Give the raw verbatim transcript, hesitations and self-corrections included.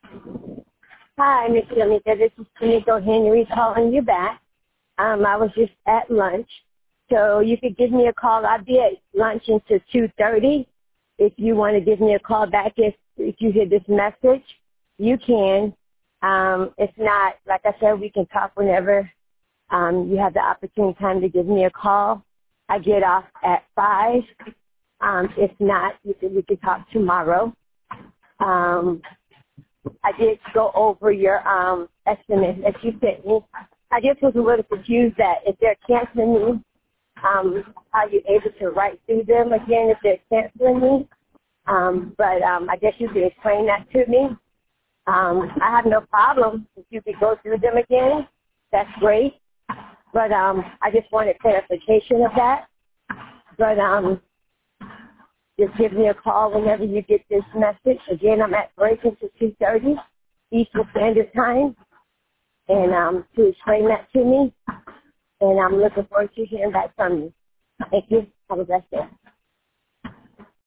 Hi, Miss Yamika. This is Tamiko Henry calling you back. Um, I was just at lunch, so you could give me a call. I'll be at lunch until two thirty. If you want to give me a call back, if if you hear this message, you can. Um, if not, like I said, we can talk whenever um, you have the opportunity time to give me a call. I get off at five. Um, if not, you can, we can talk tomorrow. Um, I did go over your um, estimate that you sent me. I just was a little confused that if they're canceling me, um, are you able to write through them again if they're canceling me? Um, but um, I guess you can explain that to me. Um, I have no problem if you could go through them again. That's great. But um, I just wanted clarification of that. But um, just give me a call whenever you get this message. Again, I'm at break until two thirty Eastern Standard Time, and um, to explain that to me. And I'm looking forward to hearing back from you. Thank you. Have a blessed day.